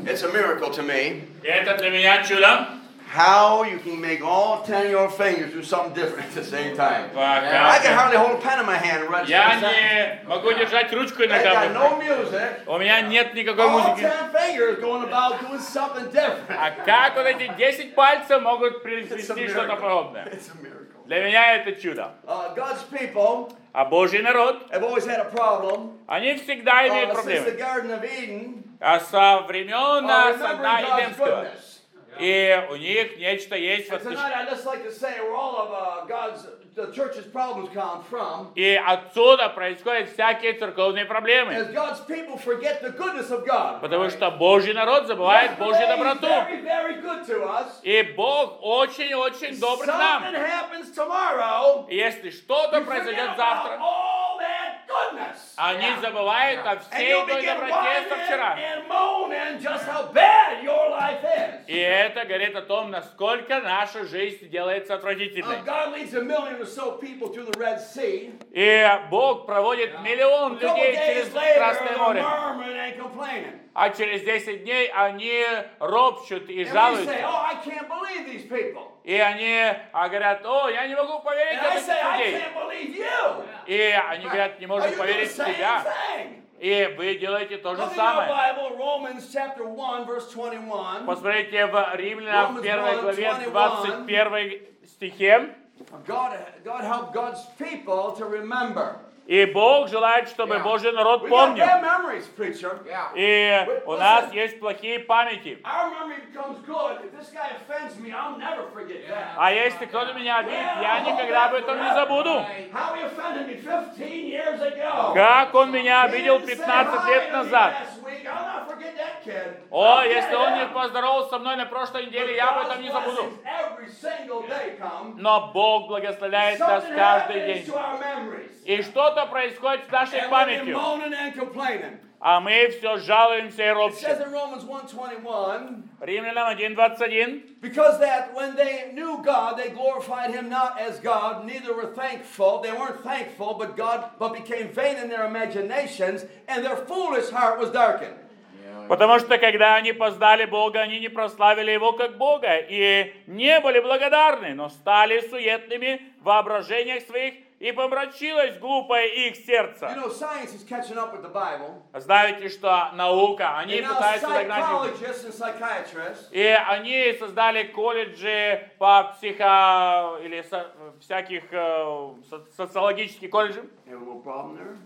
It's a miracle to me. Это для меня чудо. How you can make all 10 of your fingers do something different at the same time. I can Я hardly hold a pen in my hand and write something. не могу держать ручку I got иногда. no music. У меня нет никакой All музыки. 10 fingers going about doing something different. А как вот эти 10 пальцев могут произвести что-то подобное? It's a miracle. Для меня это чудо. God's people А Божий народ, have always had a problem они всегда имеют since the проблемы. Garden of Eden А со времен remembering сада God's Эдемского. goodness. И у них нечто есть. And tonight I'd just like to say where all of the church's problems come from И отсюда происходят всякие церковные проблемы. is God's people forget the goodness of God. Потому что Божий народ забывает Божью Yesterday, доброту. He's very good to us. И Бог очень-очень добр к нам. Something happens tomorrow. И если что-то You произойдет forget завтра, about all that goodness. они забывают о And всей you'll той begin доброте со whining вчера. and moaning just how bad your life is. И это говорит о том, насколько наша жизнь делается отвратительной. God leads 1 million or so people through the Red Sea. И Бог проводит миллион A couple людей days через later, Красное they're море. murmuring and complaining. А через 10 дней они ропщут и And we say, жалуются. oh, I can't believe these people. И они говорят, о, я не могу поверить And в I этих say, I людей. can't believe you. И они говорят, не Oh, можем you do the поверить в same тебя. thing. И вы делаете то же Look in your самое. Bible, Romans chapter 1, verse 21. Посмотрите в Римлянам Romans 1 главе 1, 21 стихе. God help God's people to remember. И Бог желает, чтобы Божий народ We got помнил. bad memories, preacher. И у нас есть плохие памяти. Our memory becomes good. If this guy offends me, I'll never forget that. А если кто-то меня обидит, я никогда об этом не забуду. How he offended me 15 years ago. Как он меня He обидел didn't say 15 hi лет to me назад. last week. I'll not forget that kid. О, I'll если get он не that. поздоровался со мной на прошлой неделе, я об этом не забуду. God's blessings every single day come. Но Бог благословляет нас Something каждый happens день. to our memories. И что-то происходит с нашей And we're памятью. moaning and complaining. А мы все жалуемся и It says ропщим. in Romans 1:21, Римлянам 1:21. because that when they knew God, they glorified him not as God, neither were thankful. They weren't thankful, but became vain in their imaginations, and their foolish heart was darkened. Потому что когда они познали Бога, они не прославили Его как Бога и не были благодарны, но стали суетными в воображениях своих, и помрачилось глупое их сердце. You know, science is catching up with the Bible. Знаете, что наука, они And now пытаются догнать Библию. psychologists and psychiatrists И они создали колледжи по или всяких социологических колледжей. have a little problem there.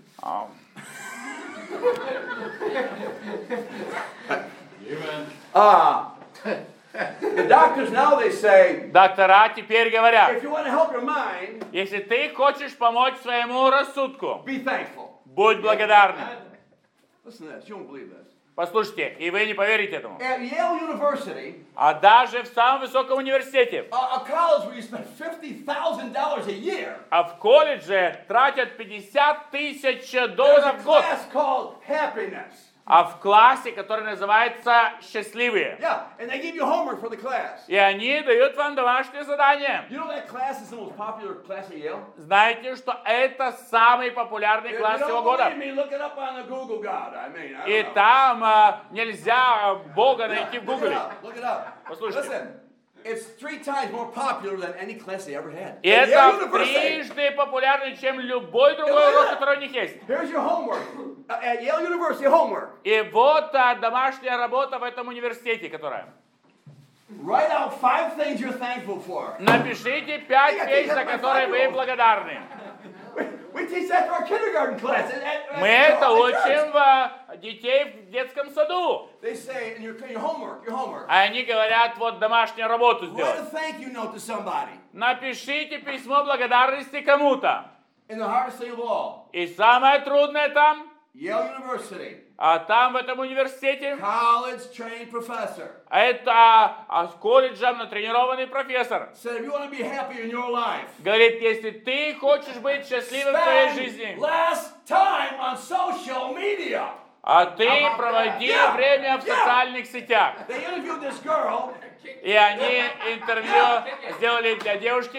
The doctors now they say, Доктора теперь говорят, if you want to help your mind, если ты хочешь помочь своему рассудку, be thankful. будь благодарным. Listen to this. You won't believe this. Послушайте, и вы не поверите этому. At Yale University, А даже в самом высоком университете, a college where you spend $50,000 a year, а в колледже тратят $50 тысяч there's a в год, class called happiness. а в классе, который называется «Счастливые». Yeah, and they give you homework for the class. И они дают вам домашнее задание. You know that class is the most popular class at Yale? Знаете, что это самый популярный If you класс всего don't года. believe me, look it up on the Google God. I mean, I И don't know. там нельзя Бога найти в Look it Гугле. up. Look it up. Послушайте. Listen, it's 3 times more popular than any class they ever had. И At Yale это University. трижды популярнее, чем любой другой урок, который у них есть. Here's your homework. At Yale University, homework. И вот домашняя работа в этом университете, которая. Write out 5 things you're thankful for. Напишите 5 вещей, за которые вы благодарны. We teach that to our kindergarten class. Мы это учим детей в детском саду. They say in your homework, А они говорят, вот домашнюю работу write сделать. a thank you note to somebody. Напишите письмо благодарности кому-то. In the hardest thing of all, И самое трудное там, Yale University, а там в этом университете, college trained professor это с колледжем натренированный профессор. said if you want to be happy in your life, Говорит, если ты хочешь быть счастливым в своей spend жизни, less time on social media. а ты проводи время в социальных сетях. They interviewed this girl, И они интервью сделали для девушки.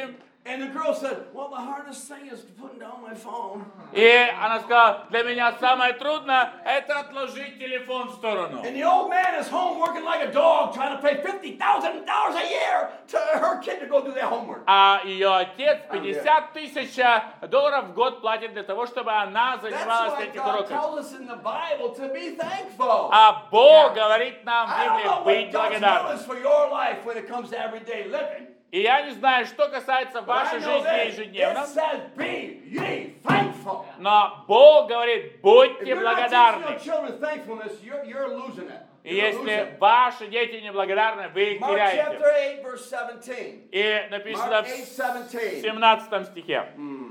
And the girl said, well, the hardest thing is putting down my phone. И она сказала, для меня самое трудное – это отложить телефон в сторону. And the old man is home working like a dog, trying to pay $50,000 a year to her kid to go do their homework. А ее отец $50 тысяч в год платит для того, чтобы она занималась That's why этими God уроками. tells us in the Bible to be thankful. А Бог говорит нам в I don't Библии know быть what God's will благодарным. is for your life when it comes to everyday living. И я не знаю, что касается But I вашей know жизни this, ежедневно, it says be ye thankful. но Бог говорит, If будьте you're not teaching благодарны. your children thankfulness, you're losing it. И You're losing если it. ваши дети неблагодарны, вы их Mark теряете. chapter 8, verse 17. И написано Mark в 8:17. 17 стихе.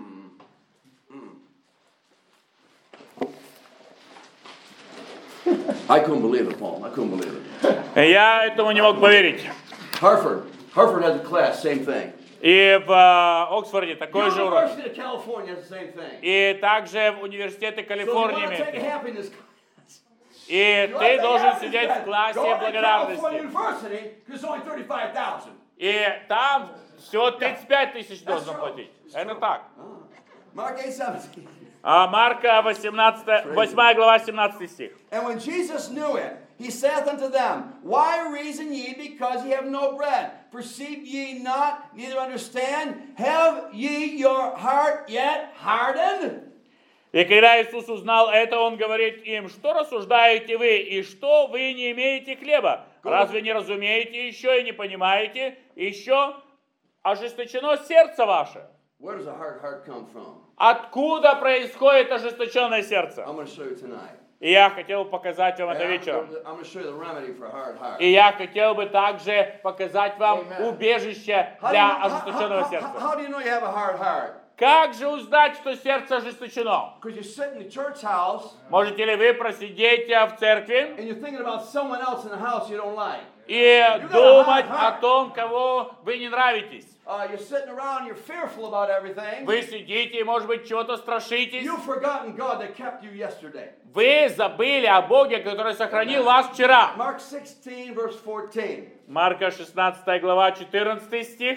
I couldn't believe it, Paul. I couldn't believe it. Я этому не мог поверить. Hartford has a class, same thing. И в Оксфорде такой же урок. University of California has the same thing. И также в университете So if you Калифорнии. want to take a happiness class, И ты должен сидеть в классе go to California благодарности. University, because it's only 35,000. И там всего 35 тысяч должен платить. Это так. Mark 8:17. А Марка 8 глава 17 стих. And when Jesus knew it, he saith unto them, why reason ye because ye have no bread? Perceive ye not, neither understand? Have ye your heart yet hardened? И когда Иисус узнал это, Он говорит им, что рассуждаете вы, и что вы не имеете хлеба? Разве не разумеете еще и не понимаете? Еще ожесточено сердце ваше. Where does a hard heart come from? Откуда происходит ожесточенное сердце? I'm going to show you tonight. И я хотел показать вам это I'm вечером. going to show you the remedy for a hard heart. И я хотел бы также показать вам убежище для ожесточенного сердца. How do you know you have a hard heart? Как же узнать, что сердце ожесточено? Because you sit in the church house Можете ли вы просидеть в церкви and you're thinking about someone else in the house you don't like. и думать о том, кого вы не нравитесь? You're sitting around, you're fearful about everything. Вы сидите и, может быть, чего-то страшитесь. You've forgotten God that kept you yesterday. Вы забыли о Боге, который сохранил вас вчера. Mark 16, verse 14. Марка 16 глава 14 стих.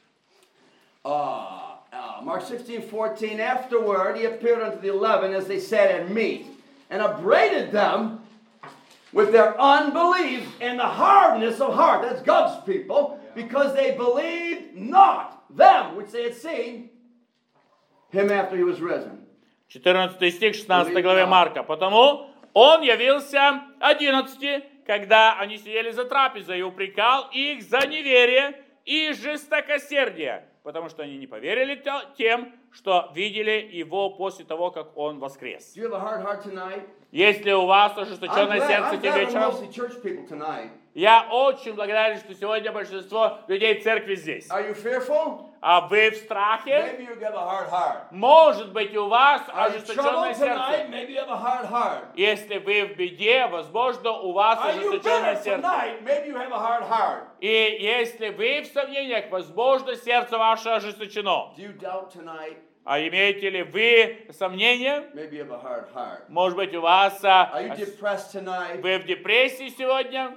Mark 16:14. Afterward, he appeared unto the 11 as they sat at meat, and upbraided them with their unbelief and the hardness of heart. That's God's people, because they believed not them which they had seen him after he was risen. 14 стих 16 главе Марка. Потому он явился 11, когда они сидели за трапезой, и упрекал их за неверие и жестокосердие, потому что они не поверили тем, что видели его после того, как он воскрес. Do you have a hard heart tonight? Если у вас ожесточенное сердце I'm тем glad we're вечером, mostly church people tonight. я очень благодарен, что сегодня большинство людей церкви здесь. Are you fearful? А вы в страхе? Maybe you have a hard heart. Может быть, у вас Are you ожесточенное troubled tonight? сердце. Maybe you have a hard heart. Если вы в беде, возможно, у вас Are you ожесточенное bitter сердце. tonight? Maybe you have a hard heart. И если вы в сомнениях, возможно, сердце ваше ожесточено. Do you doubt tonight? А имеете ли вы сомнения? Maybe you have a hard heart. Может быть, у вас Are you depressed tonight? вы в депрессии сегодня?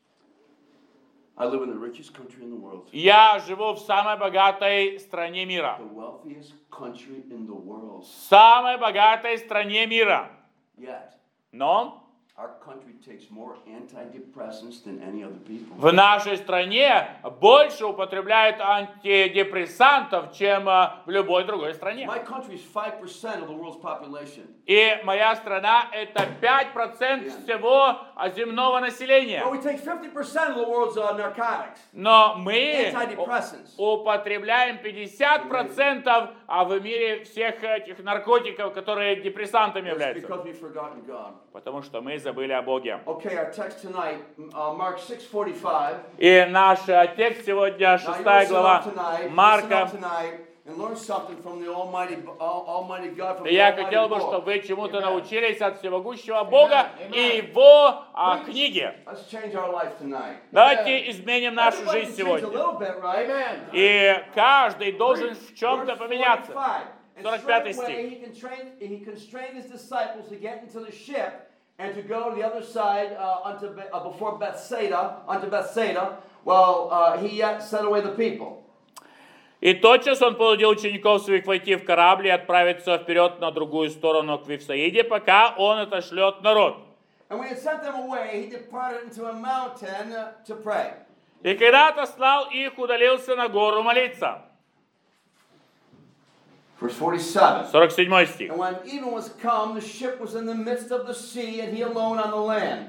I live in the richest country in the world. Я живу в самой богатой стране мира. The wealthiest country in the world. Самой богатой стране мира. Yet, Но our country takes more antidepressants than any other people. в нашей стране больше употребляют антидепрессантов, чем в любой другой стране. My country is 5% of the world's population. И моя страна это 5% всего земного населения. But we take 50% of the world's narcotics, Но мы antidepressants. употребляем 50% в мире всех этих наркотиков, которые депрессантами It's являются. because we've forgotten God. Потому что мы забыли о Боге. Okay, our text tonight, Mark 6:45. И наш текст сегодня, Now, 6 глава Марка. And learn something from the Almighty God, from the Я Almighty хотел бы, book. чтобы вы чему-то научились от всемогущего Бога и Его книги. Let's change our life tonight. Давайте изменим нашу Everybody жизнь can change a сегодня. little bit, right? И каждый должен в чем-то Verse поменяться. 45. And 45 straightway стих. he constrained his disciples to get into the ship and to go to the other side before Bethsaida, unto Bethsaida, while he yet sent away the people. И тотчас он понудил учеников своих войти в корабль и отправиться вперед на другую сторону к Вифсаиде, пока он отошлет народ. And when he had sent them away, he departed into a mountain to pray. И когда отослал их, удалился на гору молиться. Verse 47. 47 стих. And when even was come, the ship was in the midst of the sea, and he alone on the land.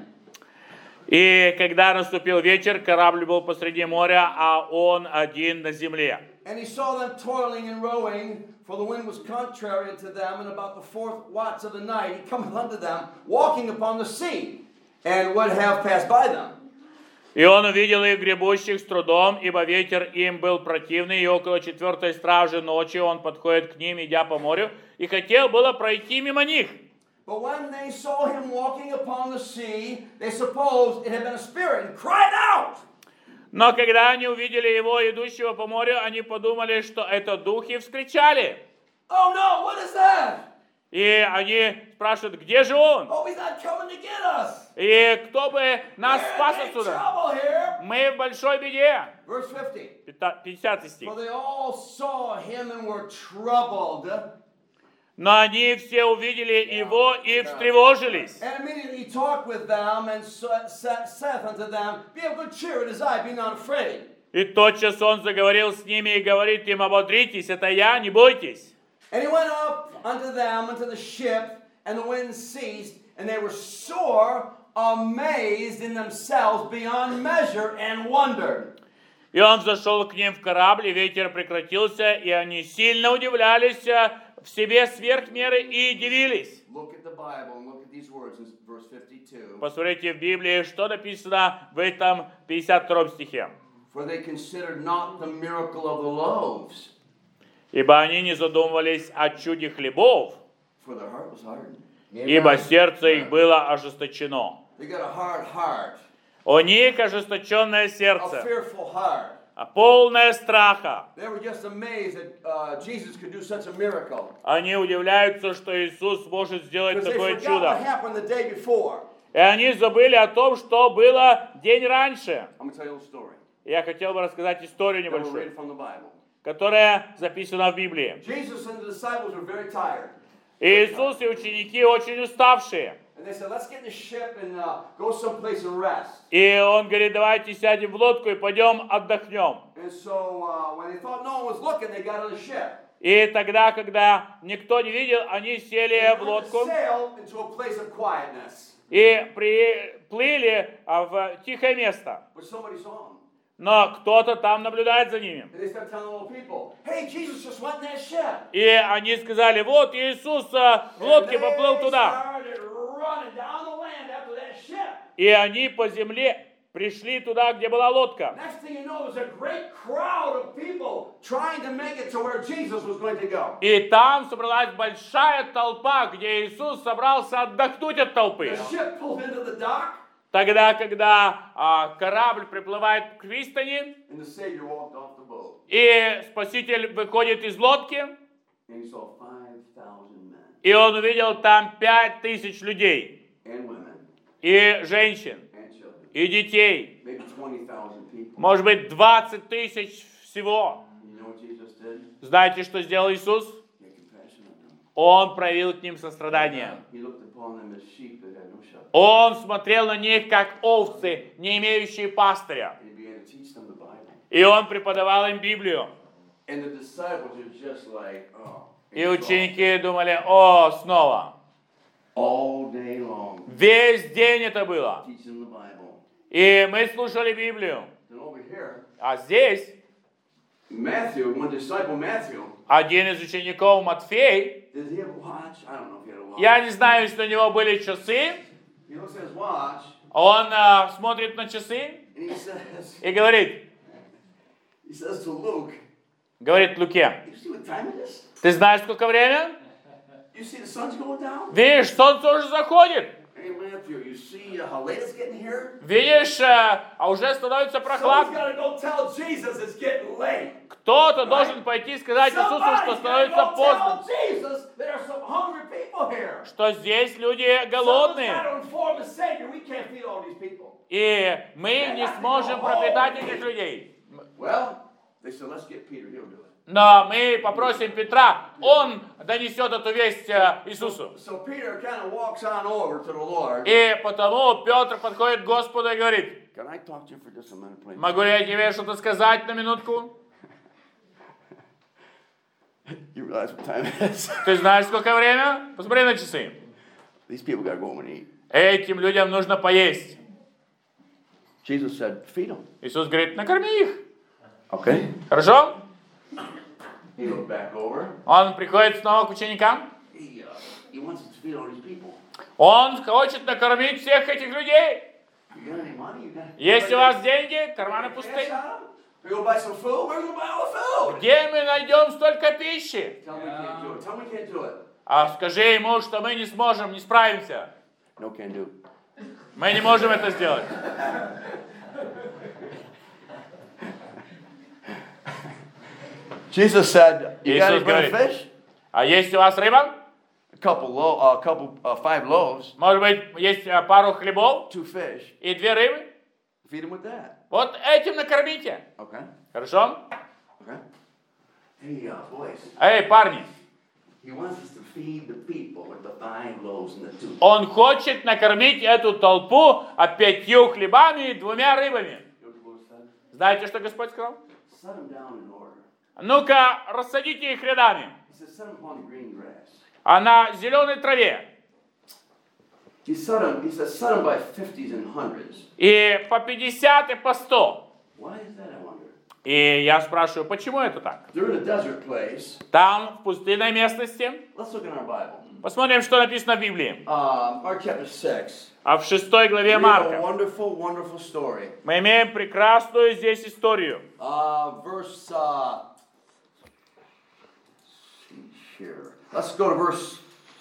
И когда наступил вечер, корабль был посреди моря, а он один на земле. And he saw them toiling and rowing, for the wind was contrary to them, and about the fourth watch of the night he cometh unto them, walking upon the sea, and would have passed by them. И он увидел их гребущих с трудом, ибо ветер им был противный, и около 4 стражи ночи он подходит к ним, идя по морю, и хотел было пройти мимо них. But when they saw him walking upon the sea, they supposed it had been a spirit, and cried out. Но когда они увидели его, идущего по морю, они подумали, что это дух, и вскричали. Oh no, what is that? И они спрашивают, где же он? Oh, he's not coming to get us. И кто бы нас We're спас in big отсюда? trouble here. Мы в большой беде. Verse 50. 50 стих. For they all saw him and were troubled. Но они все увидели его и встревожились. And immediately he talked with them and saith unto them, Be of good cheer, it is I, be not afraid. И тотчас он заговорил с ними и говорит им, ободритесь, это я, не бойтесь. And he went up unto them, unto the ship, and the wind ceased, and they were sore amazed in themselves beyond measure, and wondered. И он зашел к ним в корабль, и ветер прекратился, и они сильно удивлялись в себе сверх меры и дивились. Look at the Bible and look at these words in verse 52. Посмотрите в Библии, что написано в этом 52 стихе. For they considered not the miracle of the loaves, Ибо они не задумывались о чуде хлебов, for their heart was hardened. ибо сердце их было ожесточено. They got a hard heart, У них ожесточенное a сердце, fearful heart. полное страха. They were just amazed that Jesus could do such a miracle. Они удивляются, что Иисус может сделать Because they такое forgot what чудо. happened the day before. И они забыли о том, что было день раньше. I'm going to tell you a little story. Я хотел бы рассказать историю That we'll небольшую, read from the Bible. которая записана в Библии. Jesus and the disciples were very tired. Иисус и ученики очень уставшие. And they said, let's get in the ship and go someplace and rest. И он говорит, давайте сядем в лодку и пойдем отдохнем. And so when they thought no one was looking, they got on the ship. И тогда, когда никто не видел, они сели в лодку Sailed into a place of quietness. и приплыли в тихое место. But somebody saw them. Но кто-то там наблюдает за ними. And they started telling all the people, hey, Jesus just went in that ship. И они сказали, вот Иисус в лодке поплыл туда. И они по земле пришли туда, где была лодка. И там собралась большая толпа, где Иисус собрался отдохнуть от толпы. Тогда, когда корабль приплывает к пристани, и Спаситель выходит из лодки, и он увидел там 5000 людей, и женщин, и детей, может быть, 20 тысяч всего. Знаете, что сделал Иисус? Он проявил к ним сострадание. Он смотрел на них, как овцы, не имеющие пастыря. И он преподавал им Библию. И ученики думали, о, снова. Весь день это было. И мы слушали Библию. А здесь один из учеников, Матфей, я не знаю, если у него были часы, он смотрит на часы и говорит Луке, ты знаешь, сколько время? Видишь, солнце уже заходит. Видишь, а уже становится прохладно. Кто-то должен пойти и сказать Иисусу, что становится поздно. Что здесь люди голодные. И мы не сможем пропитать этих людей. Но мы попросим Петра, он донесет эту весть Иисусу. So Peter kind of walks on over to the Lord. И потому Петр подходит к Господу и говорит: Can I talk to you for just a minute, please? могу ли я тебе что-то сказать на минутку? You realize what time it is? Ты знаешь, сколько время? Посмотри на часы. These people got to go home and eat. Этим людям нужно поесть. Jesus said, feed them. Иисус говорит: накорми их. Okay. Хорошо? He goes back over. Он приходит снова к ученикам. He wants us to feed all these people. Он хочет накормить всех этих людей. You got any money? You got Есть у вас деньги? Карманы пусты. We go buy some food. We're going to buy all the food. Где мы найдем столько пищи? Tell me we can't do it. Tell me we can't do it. А скажи ему, что мы не сможем, не справимся. No, can't do. Мы не можем это сделать. Jesus said, "You got Иисус any bread and говорит: fish? А есть у вас рыба? Five loaves, Может быть, есть пару хлебов 2 fish. и 2 рыбы? Feed them with that." Вот этим накормите. Okay. Хорошо? Okay. Hey, boys. Эй, парни, He wants us to feed the people with the 5 loaves and the 2. он хочет накормить эту толпу 5 хлебами и 2 рыбами. Знаете, что Господь сказал? Set them down in order. Ну-ка, рассадите их рядами. He said, set them upon the green grass. А на зеленой траве. He said, set them by 50s and 100s. И по 50 и по 100. Why is that, I wonder? И я спрашиваю, почему это так? They're in a desert place. Там, в пустынной местности. Let's look in our Bible. Посмотрим, что написано в Библии. Mark chapter 6. А в 6 главе We have a Марка wonderful, wonderful story. мы имеем прекрасную здесь историю. Let's go to verse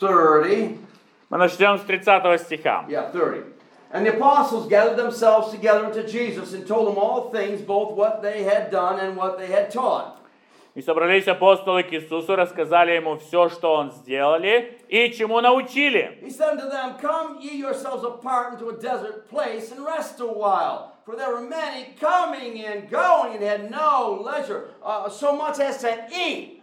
30. Мы начнем с 30 стиха. Yeah, 30. And the apostles gathered themselves together unto Jesus and told him all things, both what they had done and what they had taught. И собрались апостолы к Иисусу, рассказали ему все, что он сделали и чему научили. He said unto them, Come ye yourselves apart into a desert place and rest a while. For there were many coming and going and had no leisure, so much as to eat.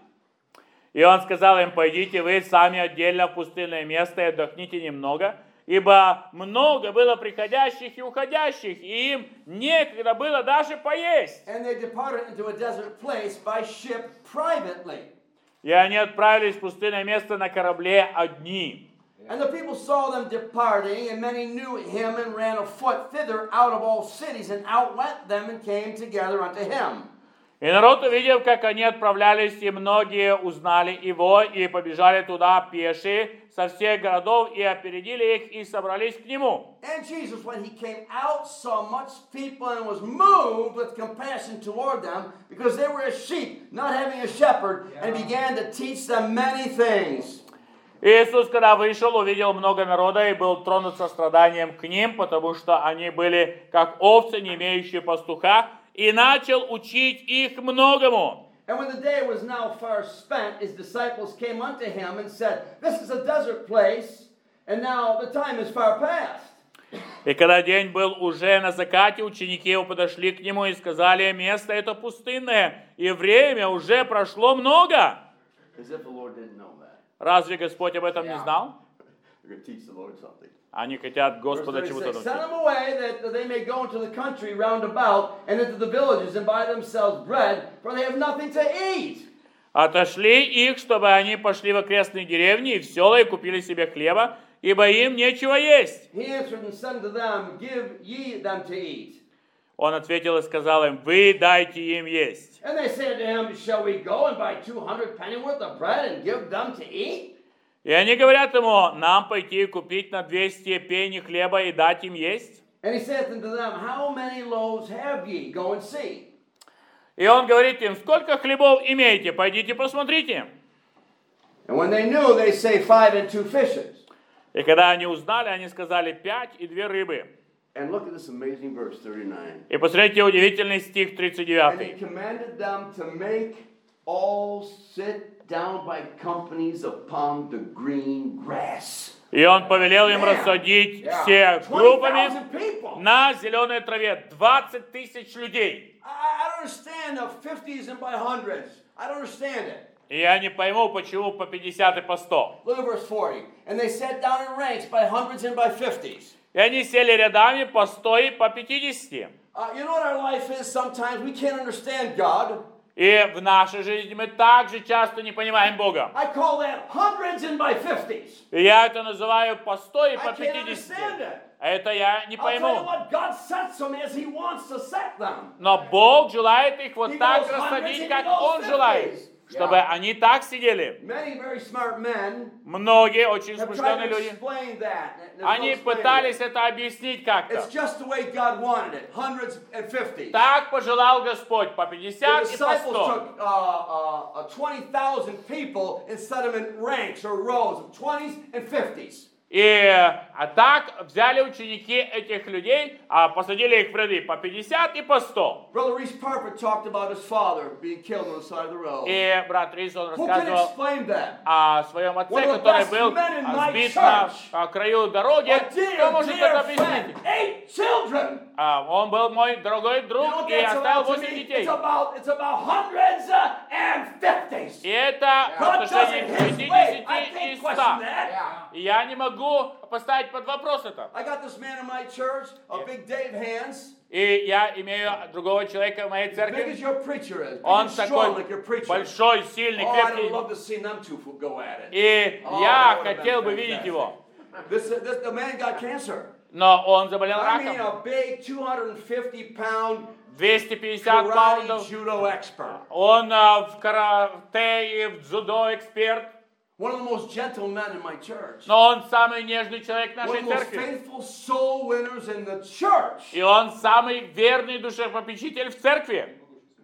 И он сказал им: пойдите вы сами отдельно в пустынное место и отдохните немного, ибо много было приходящих и уходящих, и им некогда было даже поесть. And they departed into a desert place by ship privately. И они отправились в пустынное место на корабле одни. And the people saw them departing, and many knew him and ran afoot thither out of all cities, and outwent them and came together unto him. И народ, увидев, как они отправлялись, и многие узнали его, и побежали туда пешие со всех городов, и опередили их, и собрались к нему. And Jesus, when he came out, saw much people, and was moved with compassion toward them, because they were as sheep, not having a shepherd, and began to teach them many things. Иисус, когда вышел, увидел много народа, и был тронут состраданием к ним, потому что они были как овцы, не имеющие пастуха, и начал учить их многому. And when the day was now far spent, his disciples came unto him and said, This is a desert place, and now the time is far past. И когда день был уже на закате, ученики его подошли к нему и сказали: место это пустынное, и время уже прошло много. As if the Lord didn't know that. Разве Господь об этом не знал? They're going to teach the Lord something. Они хотят Господа Verse чему-то 36, Send научить. them away that they may go into the country round about and into the villages and buy themselves bread, for they have nothing to eat. Отошли их, чтобы они пошли в окрестные деревни и в села и купили себе хлеба, ибо им нечего есть. He answered and said to them, Give ye them to eat. Он ответил и сказал им: вы дайте им есть. And they said to him, Shall we go and buy 200 pennyworth of bread and give them to eat? И они говорят ему: нам пойти купить на 200 пенни хлеба и дать им есть. And he saith unto them, How many loaves have ye? Go and see. И он говорит им: сколько хлебов имеете? Пойдите посмотрите. And when they knew, they say 5 and 2 fishes. И когда они узнали, они сказали: 5 и 2 рыбы. And look at this amazing verse 39. И посмотрите удивительный стих And he 39. commanded them to make all sit down by companies upon the green grass. И он повелел им рассадить все группами 20,000 people. на зеленой траве. 20 тысяч людей. I don't understand the 50s and by hundreds. I don't understand it. И я не пойму, почему по 50 и по 100. Look at verse 40. And they sat down in ranks by hundreds and by fifties. И они сели рядами по 100 и по 50. You know what our life is sometimes? We can't understand God. И в нашей жизни мы также часто не понимаем Бога. I call that hundreds and by fifties. И я это называю по 100 и по I can't 50. understand it. Это я не I'll tell you пойму. what, God sets them as He wants to set them. Но Бог желает их вот He так goes рассадить, hundreds как and he goes Он желает. 50s. Чтобы они так сидели. Many very smart men Многие очень have tried смышленые to люди. explain that. There's no Они explaining пытались it. это объяснить как-то. It's just the way God wanted it. Hundreds and fifties. Так пожелал Господь по The 50 и по disciples 100. took 20,000 people and set them in ranks or rows of 20s and 50s. А так взяли ученики этих людей, посадили их в ряды по 50 и по 100. Brother Reese Parfit talked about his father being killed on the side of the road. И брат Рис, он Who can рассказывал explain that? о своем отце, One of the который best был men in my сбит на church. краю дороги. A Кто может это dear объяснить? friend, 8 children. Он был мой дорогой You know друг what и that's оставил about to 8 me? детей. It's about hundreds and fifties. И это в God does отношении it His 50 way. I и can't 100. question that. И я не могу поставить под вопрос это. I got this man in my church, a big Dave Hands. И я имею другого человека в моей Big as церкви. your preacher is. Big Он and strong такой like your preacher. большой, сильный, Oh, I'd крепкий. love to see them two go at it. И Oh, я that would've хотел been бы видеть fantastic. его. The man got cancer. Но он заболел I mean, раком. a big 250-pound 250 karate паундов. judo expert. Он в карате и в дзюдо эксперт. One of the most gentle men in my church. Но он самый нежный человек One нашей of the most церкви. faithful soul winners in the church. И он самый верный душепопечитель в церкви.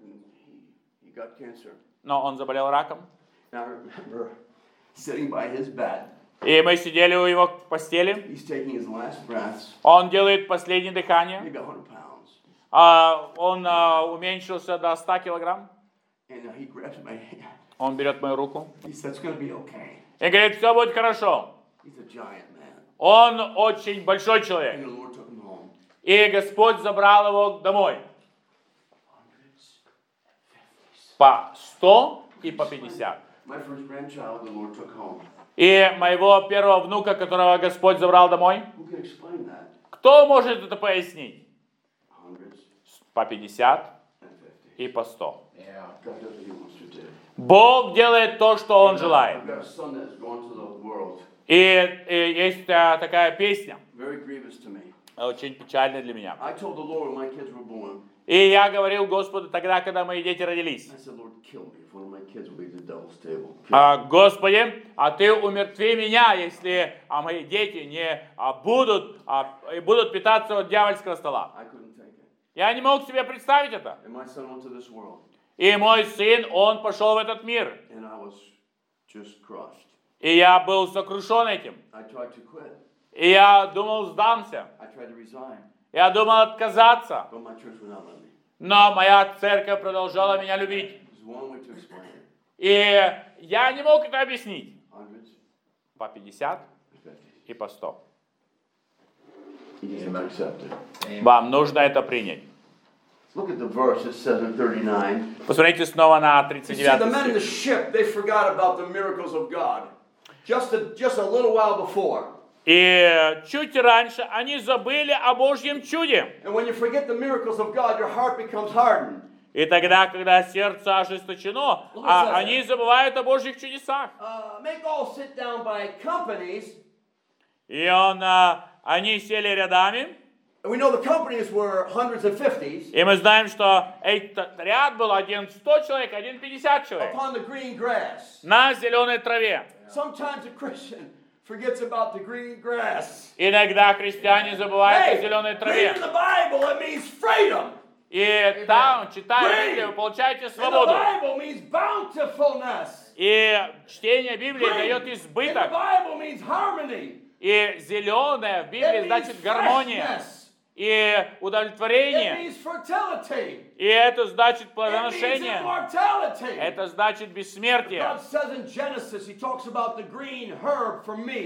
He got cancer. Но он заболел раком. Now I remember sitting by his bed. И мы сидели у его постели. He's taking his last breaths. Он делает последнее дыхание. Maybe 100 pounds. Он уменьшился до 100 килограмм. And he grabs my hand. Он берет мою руку. He said, it's going to be okay. И говорит, все будет хорошо. He's a giant man. Он очень большой And человек. the Lord took him home. И Господь забрал его домой. Hundreds and 50s. По 100 и по 50. My first grandchild, the Lord took home. И моего первого внука, которого Господь забрал домой. Who can explain that? Кто может это пояснить? Hundreds По 50 and 50s. и по 100. God does what He wants to do. Бог делает то, что Он желает. I've got a son that's gone to the world. И есть такая песня, Very grievous to me. очень печальная для меня. I told the Lord when my kids were born, И я говорил Господу тогда, когда мои дети родились. I said, Lord, kill me if one of my kids will be at the devil's table. Kill me. Господи, Ты умертви меня, если мои дети не будут питаться от дьявольского стола. I couldn't take it. Я не мог себе представить это. And my son went to this world, И мой сын, он пошел в этот мир. and I was just crushed. И я был сокрушен этим. I tried to quit. И я думал, сдамся. I tried to resign, Я думал отказаться. but my church would not let me. Но моя церковь продолжала меня любить. There's one way to explain it. И я не мог это объяснить. Hundreds По 50 and 50s. и по 100. You need to accept it. Вам нужно это принять. Look at the verse, it says in 39. Посмотрите снова на You see, the men in 39 the стих. ship, they forgot about the miracles of God. Just a little while before. И чуть раньше они забыли о Божьем чуде. And when you forget the miracles of God, your heart becomes hardened. И тогда, когда сердце ожесточено, они забывают о Божьих чудесах. Make all sit down by companies. И они сели рядами. And we know the companies were hundreds and 50s. И мы знаем, что этот ряд был один 100 человек, один 50 человек. Upon the green grass. На зеленой траве. Sometimes a Christian forgets about the green grass. Иногда христиане забывают о Hey, зеленой траве. reading the Bible, it means freedom. И там, читая Библию, вы получаете And the свободу. Bible means bountifulness. И чтение Библии Green дает in the избыток. Bible means harmony. И зеленое в It Библии means значит гармония freshness. и It удовлетворение. means fertility. И это значит It means плодоношение. immortality. Это значит бессмертие. God says in Genesis, He talks about the green herb for meat.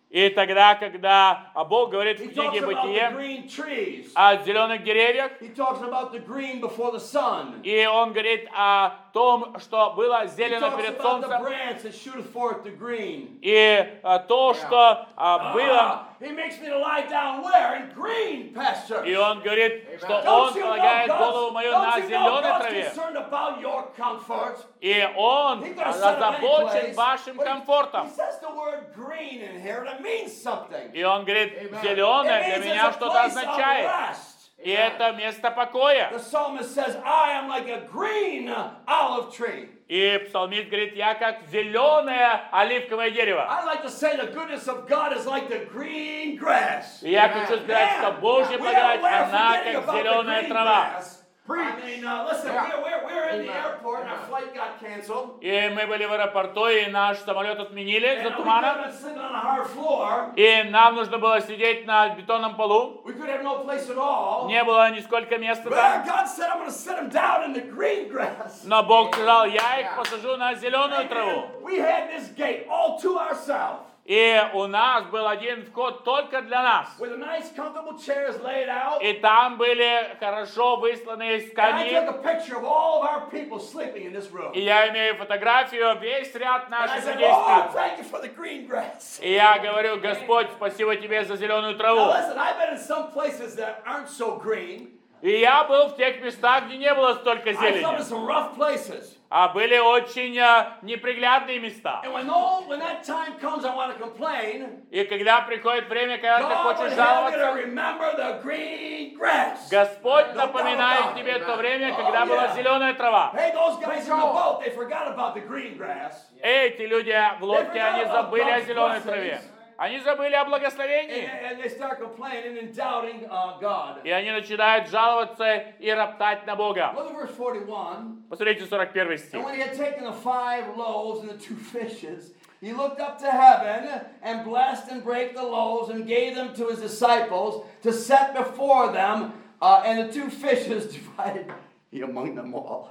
И тогда, когда Бог говорит He в talks книге about the Бытие green trees. о зеленых деревьях, He talks about the green before the sun. и Он говорит о том, что было He зелено talks перед about the солнцем, branch that shooteth forth the green. и то, что было. He makes me to lie down where? In green pastures. И Он говорит, что Don't Он you know полагает голову мою на Don't you know зеленой God's траве. concerned about your comfort? И Он He could have said it any озабочен place, вашим but комфортом. He says the word green in here, and it means something. И Он говорит, It зеленое для means меня it's a что-то place of означает. rest. И это место покоя. The psalmist says, I am like a green olive tree. И псалмист говорит, я как зеленое оливковое дерево. I like to say the goodness of God is like the green grass. И я хочу сказать, что Божья благодать, она как зеленая трава. I mean, listen, we're in the airport and our flight got canceled. И мы были в аэропорту, и наш самолет отменили из-за And we could тумана. have been sitting on a hard floor. И нам нужно было сидеть на бетонном полу. We could have no place at all. Не было нисколько места But там. God said, I'm going to sit them down in the green grass. Но Бог сказал, я их посажу на зеленую траву. We had this gate all to ourselves. И у нас был один вход только для нас. With the nice, comfortable chairs laid out. И там были хорошо высланные And I скамьи. took a picture of all of our people sleeping in this room. И я имею фотографию, весь ряд And I наших said, людей Lord, спит. thank you for the green grass. И я говорю, Господь, спасибо тебе за зеленую Now траву. listen, I've been in some places that aren't so green. И я был в тех местах, где не было столько I've been in зелени. some rough places. А были очень неприглядные места. And when that time comes, I want to complain. И когда приходит время, когда ты God хочешь would have me to жаловаться, remember the green grass. Господь No doubt напоминает about тебе it. то время, Oh, когда была yeah. зеленая трава. Hey, those guys in the boat, they forgot about the green grass. Эти люди в лодке, они забыли о зеленой траве. Они забыли о благословении. And they start complaining and doubting God. И они начинают жаловаться и роптать на Бога. Look at verse 41. Посмотрите 41 стих. And when he had taken the 5 loaves and the 2 fishes, he looked up to heaven and blessed and brake the loaves and gave them to his disciples to set before them, and the 2 fishes divided he among them all.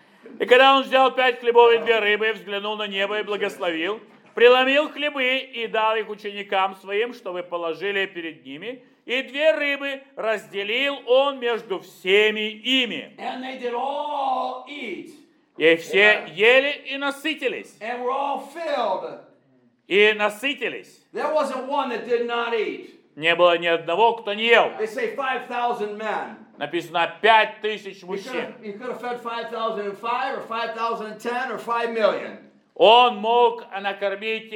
И когда он взял 5 хлебов и 2 рыбы, взглянул на небо и благословил, преломил хлебы и дал их ученикам своим, чтобы положили перед ними, и 2 рыбы разделил он между всеми ими. And they did all eat, И все ели и насытились. and were all filled. И насытились. There wasn't one that did not eat. Не было ни одного, кто не ел. They say 5,000 men. Написано 5000 He мужчин. could have fed 5,005 or 5,010 or 5 million. Он мог накормить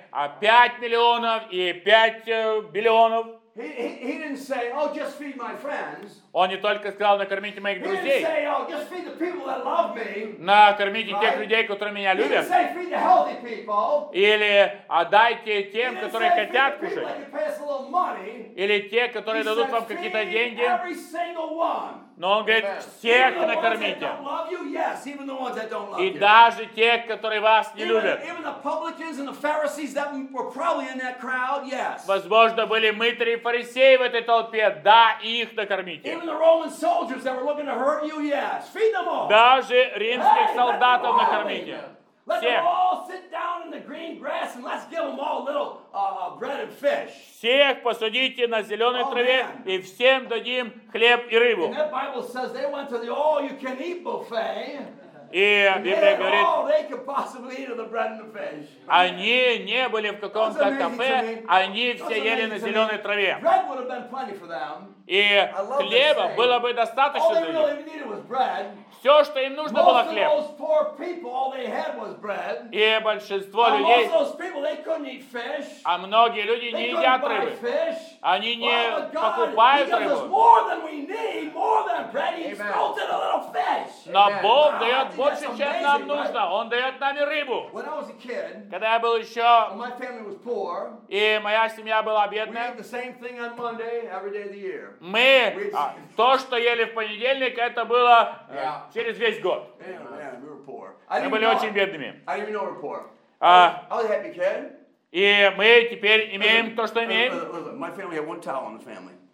5 миллионов и 5 биллионов. He didn't say, oh, just feed my friends. Он не только сказал, накормите моих He didn't друзей, say, oh, just feed the people that love me. накормите тех людей, которые меня He didn't любят, say, feed the healthy people. или отдайте He тем, didn't которые say, feed хотят the people кушать, that can pay us a little money. или те, которые He дадут said, вам какие-то feed деньги. every single one. Но он говорит, Even всех the ones that накормите. don't love you, yes, even the ones that don't love И you. даже тех, которые вас не Even любят. the publicans and the Pharisees that were probably in that crowd, yes. Возможно, были мытари и фарисеи в этой толпе. Да, их накормите. Even the Roman soldiers that were looking to hurt you, yes. Feed them all. Даже римских Hey, let them солдатов all накормите. eat. Let Всех. them all sit down in the green grass and let's give them all a little bread and fish. Всех посадите на зеленой Oh, траве man. и всем дадим хлеб и рыбу. And that Bible says they went to the all-you-can-eat buffet. И And they Библия had говорит, all they could possibly eat of the bread and the fish. они не были в каком-то That's amazing to кафе, me. они That's все ели на amazing to me. зеленой траве. Bread would have been plenty for them. И love this хлеба saying. было бы All достаточно they для них. really needed was bread. Все, что им нужно было Most of хлеб. those poor people, all they had was bread. И большинство Most людей, of those people, they couldn't eat fish. а многие люди They не couldn't едят buy рыбы. fish. Они не Well, but God, покупают He gives us рыбу. more than we need, more than bread. He scalded a little fish. Но Бог Wow, I дает think больше, that's чем нам amazing, right? нужно. Он дает нам и рыбу. When I was a kid, Когда я был when еще, my family was poor, и моя семья была we бедная, ate the same thing on Monday every day of the year. мы то, что ели в понедельник, это было через весь год. Yeah, we were poor. Мы были очень бедными. I didn't even know we were poor. А, I was a happy kid. И мы теперь имеем то, что имеем. Listen, my family had one towel in the family.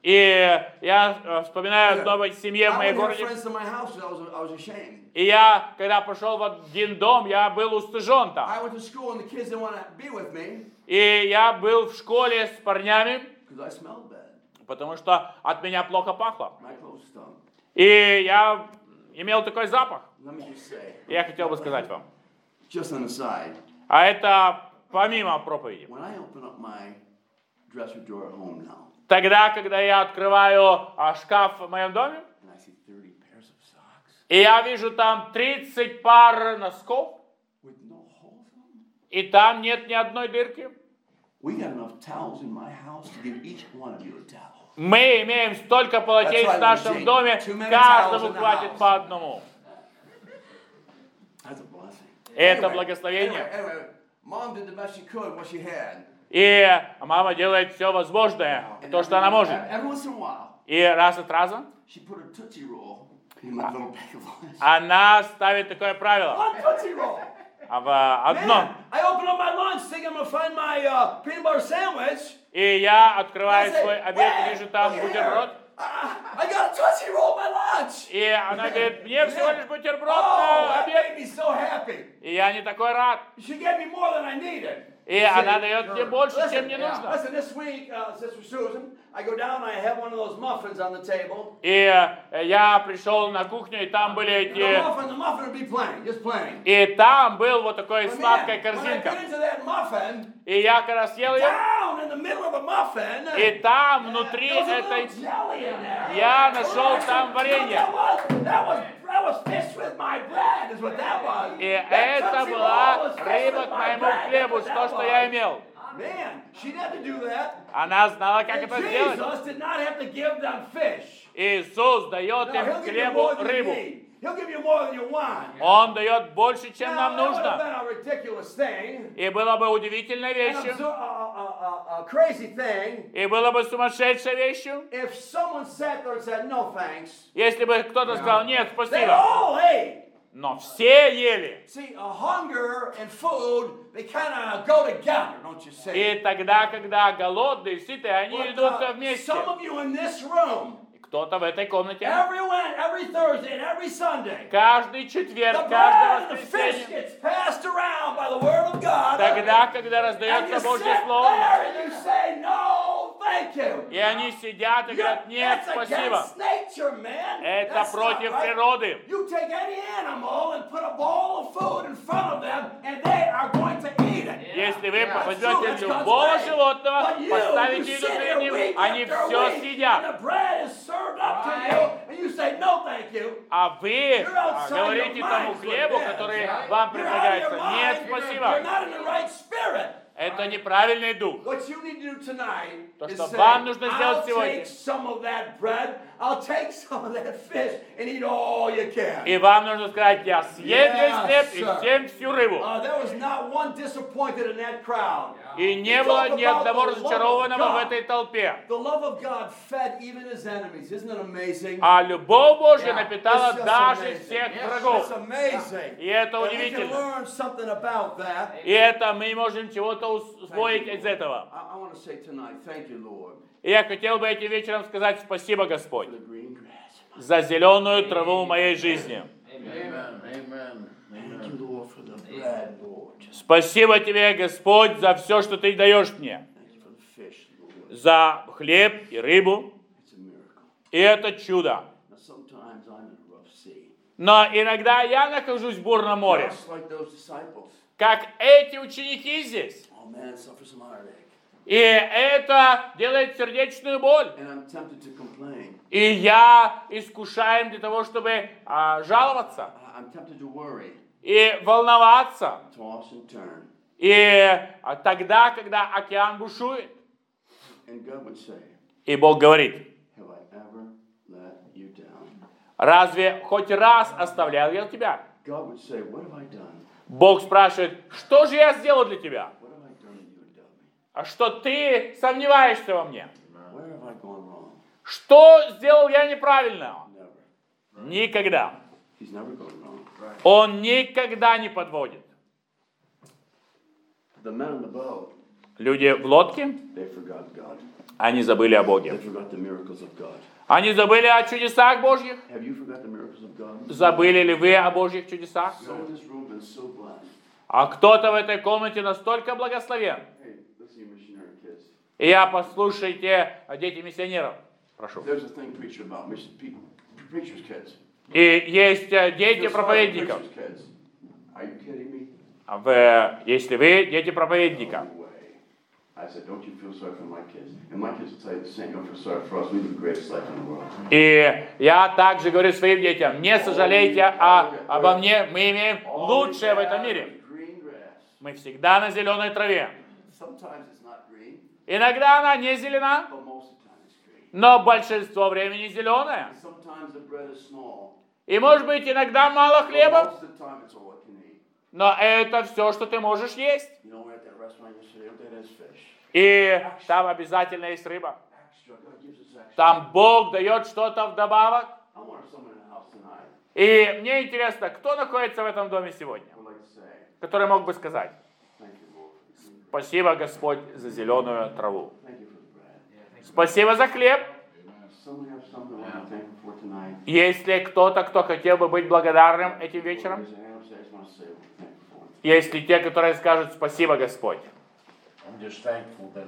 И я вспоминаю в новой семье в I моей wouldn't have городе. friends in my house because I was ashamed. И я, когда пошел в один дом, я был устыжен там. I went to school and the kids didn't want to be with me И я был в школе с парнями, because I smelled bad. потому что от меня плохо пахло. My clothes stunk. И я имел такой запах. Let me just say, И я хотел бы сказать вам. just on the side, А это помимо проповеди. when I open up my dresser drawer at home now, Тогда, когда я открываю шкаф в моем доме, and I see 30 pairs of socks и я вижу там 30 пар носков, with no holes in them, и там нет ни одной дырки. we got enough towels in my house to give each one of you a towel. Мы имеем столько полотенец That's right, в нашем Eugene. доме, Too many каждому towels in the хватит house. по одному. That's a blessing. Это Anyway, благословение. anyway, Mom did the best she could, what she had. И мама делает все возможное, то, что она может. Every once in a while, И раз от раза she put a Tootsie Roll in my little bag of lunch. она ставит такое правило. One Tootsie Roll! В одном. Man, I open up my lunch thinking I'm going to find my peanut butter sandwich. И я открываю I say, свой обед и "Hey, вижу там look here. бутерброд. I got a Tootsie Roll in my lunch. И она говорит, мне всего лишь бутерброд Oh, на that обед. made me so happy. И я не такой рад. She gave me more than I needed. И она дает мне больше, чем мне нужно. Listen, this week, Sister Susan, I go down and I have one of those muffins on the table. И я пришел на кухню, и там были The эти... muffin would be plain, just plain. И там был вот такой But сладкая man, when I корзинка. get into that muffin, И я когда съел ее, down in the middle of the muffin, и там внутри there was a этой... little jelly in there. Я нашел там варенье. That was fish with my bread, is what that was. И That это Tootsie была Roll was fish рыба with к my моему bread. хлебу, That's what то, that что я was. имел. Man, she didn't have to do that. Она знала, как And это сделать. Jesus did not have to give them fish. Иисус дает No, им he'll к give you хлебу more than you рыбу. need. He'll give you more than you want. Он дает больше, чем нам Now, that would have нужно. been a ridiculous thing, И было бы удивительной an вещью, a crazy thing, и было бы сумасшедшей вещью, if someone sat there and said, no thanks. если бы кто-то сказал, нет, They спасибо. all ate. Но все ели. See, hunger and food, they kind of go together, don't you see? И тогда, когда голодные, сытые, они But, идут вместе. some of you in this room, Кто-то в этой комнате every Thursday and every Sunday, каждый the четверг, bread каждое and the fish воскресенье, gets passed around by the Word of God. тогда, когда And you раздается sit Божье Слово, there and you say, no, thank you. и они сидят и говорят, нет, That's спасибо. against nature, man. Это That's против not right. природы. You take any animal and put a bowl of food in front of them, and they are going to eat it. Если вы That's возьмете true, that's любого God's way. животного, But you поставите sit еду here перед ним, week они after все week, съедят. and the bread is served up to you, and you say, no, thank you. А вы You're outside говорите your тому mind, хлебу, yeah. который You're вам out of your предлагается, нет, mind. спасибо. You're not in the right spirit. Это неправильный дух. What you need to do tonight То, is что say, вам нужно сделать I'll сегодня. take some of that bread, I'll take some of that fish, and eat all you can. И вам нужно сказать, я съем весь хлеб и sir. съем всю рыбу. There was not one disappointed in that crowd. И не You было talk ни about одного the love of разочарованного в God. этой толпе. The love of God fed even his enemies. Isn't it amazing? А любовь Божья напитала It's just даже amazing. всех It's врагов. amazing. И это And we can удивительно. learn something about that. И это мы можем чего-то усвоить из этого. I want to say tonight, thank you, Lord, И я хотел бы этим вечером сказать спасибо, Господь, for the green grass. за зеленую траву в моей жизни. Amen. Amen. Thank you, Lord, for the bread, Lord. Спасибо Тебе, Господь, за все, что Ты даешь мне. Thank you for the fish, Lord. За хлеб и рыбу. It's a miracle. И это чудо. Now, sometimes I'm in a rough sea. Но иногда я нахожусь в бурном море. Just like those disciples. Как эти ученики здесь. Oh, man, suffer some heartache. И это делает сердечную боль. And I'm tempted to complain. И я искушаем для того, чтобы жаловаться. I'm tempted to worry, И волноваться. toss and turn. И тогда, когда океан бушует. And God would say, И Бог говорит, have I ever let you down? разве хоть раз оставлял я тебя? God would say, what have I done? Бог спрашивает, что же я сделал для тебя? What have I done that you would doubt me? А что ты сомневаешься во мне? Where have I gone wrong? Что сделал я неправильно? Never. Никогда. He's never gone wrong. Он никогда не подводит. The men on the boat, Люди в лодке, they forgot God. Они забыли о Боге. They forgot the miracles of God. Они забыли о чудесах Божьих. Have you forgot the miracles of God? Забыли ли вы о Божьих чудесах? Some in this room have been so blessed. А кто-то в этой комнате настолько благословен. Hey, listen, you missionary kids. И я послушайте, дети миссионеров. Прошу. There's a thing preached about preachers' kids. И есть дети Just проповедников. preachers' kids. Are you kidding me? Если вы дети проповедника. No way. I said, don't you feel sorry for my kids? And my kids will tell you the same. Don't feel sorry for us. We live the greatest life in the world. И я также говорю своим детям, не сожалейте обо мне, мы имеем лучшее в этом мире. Green grass. Мы всегда на зеленой траве. Sometimes it's not green, Иногда она не зелена, but most of the time it's green. но большинство времени зеленая. And sometimes the bread is small, И может быть иногда мало but хлеба, most of the time it's all I can eat. но это все, что ты можешь есть. You know, we're at that restaurant yesterday. What that is fish. И там обязательно есть рыба. Extra. God gives us extra. Там Бог дает что-то вдобавок. I want someone in the house tonight. И мне интересно, кто находится в этом доме сегодня, I would like to say, который мог бы сказать: thank you, Lord, for the green grass. спасибо, Господь, за зеленую траву. Thank you for the bread. Спасибо за хлеб. Someone have something I want to thank you for tonight. Есть ли кто-то, кто хотел бы быть благодарным этим вечером? Raise your hand and say, I just want to say thank you for it. Есть ли те, которые скажут: спасибо, Господь? I'm just thankful that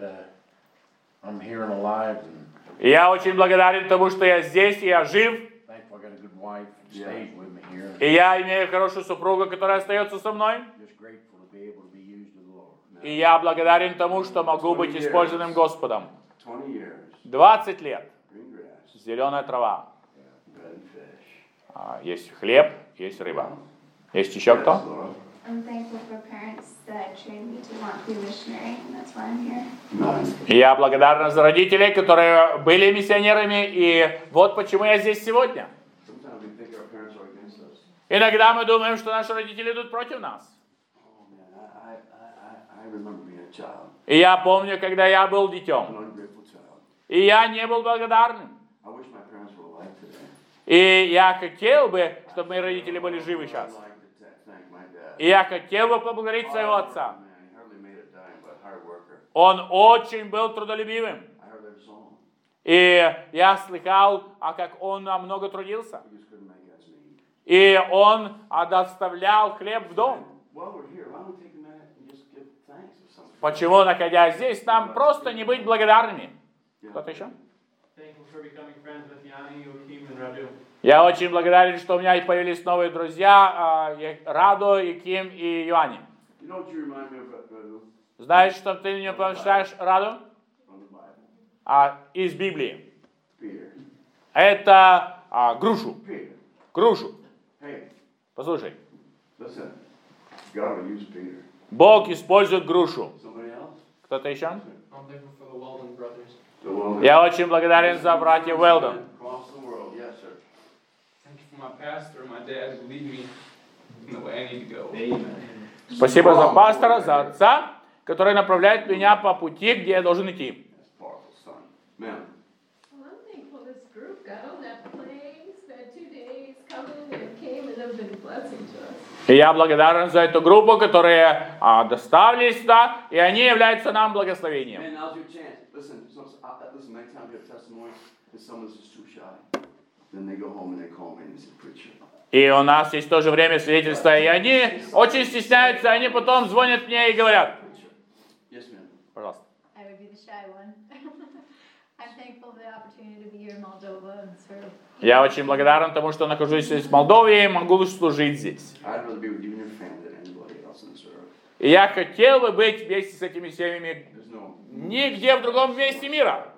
I'm here and alive, and И я очень благодарен тому, что я здесь, и я жив, thankful I got a good wife that stays with me here. и я имею хорошую супругу, которая остается со мной. Just grateful to be able to be used of the Lord. И я благодарен тому, что могу быть использованным Господом. 20 years, 20 лет. green grass, Зеленая трава. bread and fish. Есть хлеб, есть рыба. Есть еще Yes, кто? Lord. I'm thankful for parents that trained me to want to be a missionary, and that's why I'm here. Nice. И я благодарен за родителей, которые были миссионерами, и вот почему я здесь сегодня. Sometimes we think our parents are against us. Иногда мы думаем, что наши родители идут против нас. Oh man, I remember being a child, И я помню, когда я был детем, an ungrateful child. и я не был благодарным. I wish my parents were alive today. И я хотел бы, чтобы мои родители были живы сейчас. I'd like to thank my dad. И я хотел бы поблагодарить своего отца. Man, he hardly made a dime, but hard worker. Он очень был трудолюбивым. I heard that song. И я слыхал, как он много трудился. We just couldn't make ends meet. И он доставлял хлеб в дом. While we're here, why don't we take a minute and just give thanks for something? Почему, находясь здесь, нам просто не быть благодарными? Кто-то еще? Thankful for becoming friends with Yanni, Joachim, and Radu. Я очень благодарен, что у меня появились новые друзья, Радо, Яким и Йоанни. You know what you remind me of, Знаешь, что ты мне помнишь, Радо? from the Bible? Из Библии. Peter. Это грушу. Peter. Грушу. Hey, Послушай. listen. God will use Peter. Бог использует грушу. Somebody else? Кто-то еще? I'm thankful for the Weldon brothers. The one Я очень благодарен за братьев Уэлдон. across the world. Yes, sir. Thank you for my pastor and my dad who lead me in the way I need to go. Спасибо за пастора, за отца, который направляет меня по пути, где я должен идти. That's powerful, son. Man. Well, I'm thankful this group got on that plane, spent 2 days coming and came and have been a blessing to us. И я благодарен за эту группу, которые доставились сюда, и они являются нам благословением. Man, now's your chance. Listen, listen, many times you have testimonies and someone's just too shy. Then they go home and they call me and they say, preacher. И у нас есть тоже время свидетельства, и они очень стесняются, они потом звонят мне и говорят: Yes, ma'am. пожалуйста. I would be the shy one. I'm thankful for the opportunity to be here in Moldova and serve. Я очень благодарен тому, что нахожусь здесь в Молдове и могу служить здесь. I'd rather be with you and your family than anybody else in this earth. И я хотел бы быть вместе с этими семьями There's no... нигде в другом месте мира.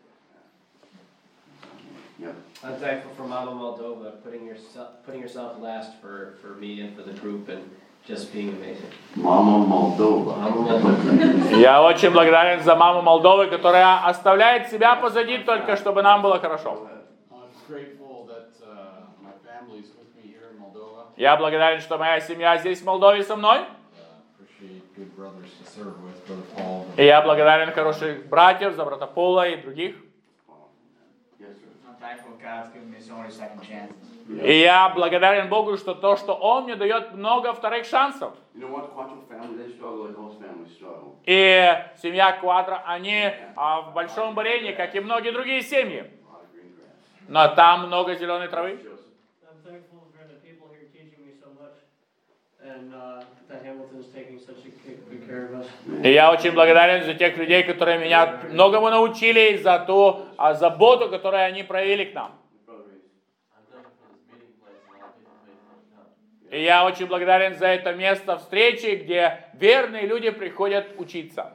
Yeah. I'm thankful for Mama Moldova putting yourself last for me and for the group and just being amazing. Mama Moldova. Mama Moldova. Я очень благодарен за маму Молдовы, которая оставляет себя позади только, чтобы нам было хорошо. I'm grateful that my family is with me here in Moldova. Я благодарен, что моя семья здесь в Молдове со мной. Appreciate good brothers to serve with, Brother Paul. И я благодарен хороших братьев, за брата Пола и других. Yes, sir. I'm thankful God's given me so many second chances. И я благодарен Богу, что то, что Он мне дает много вторых шансов. You know what? Quantum family, they struggle like most families struggle. И семья Квадро, они в Большом Барене, как и многие другие семьи. Но там много зеленой травы. I'm thankful for the people here teaching me so much, and that Hamilton's taking such a good care of us. И я очень благодарен за тех людей, которые меня многому научили, и за ту заботу, которую они проявили к нам. И я очень благодарен за это место встречи, где верные люди приходят учиться.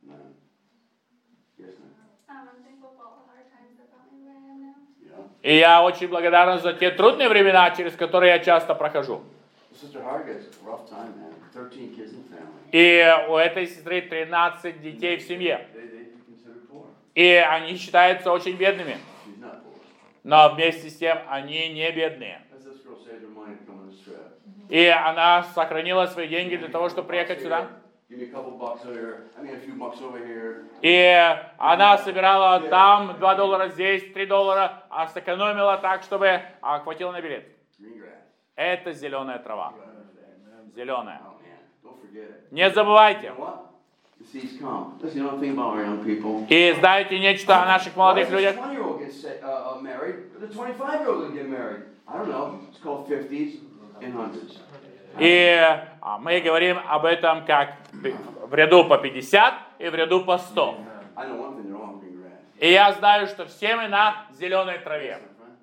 I'm thankful for all the hard times that brought me where I am now. И я очень благодарен за те трудные времена, через которые я часто прохожу. Sister Harga's a rough time, man. 13 kids in the family. И у этой сестры 13 детей в семье. They consider poor. И они считаются очень бедными. She's not poor. Но вместе с тем они не бедные. As this girl saved her money to come on this trip. И она сохранила свои деньги для того, чтобы приехать сюда. Give me a couple bucks over here. I mean, a few bucks over here. И она собирала там $2 здесь, $3, а сэкономила так, чтобы хватило на билет. Green grass. Это зеленая трава. Зеленая. Oh man, don't forget it. Не забывайте. You know what? The seeds come. Listen, you know think about our young people. И знаете нечто о наших молодых Why does людях? this 20-year-old get married, but the 25-year-old doesn't get married? I don't know. It's called 50s and 100s. И мы говорим об этом как в ряду по 50 и в ряду по 100. I know one thing, they're all on green grass. И я знаю, что все мы на зеленой траве.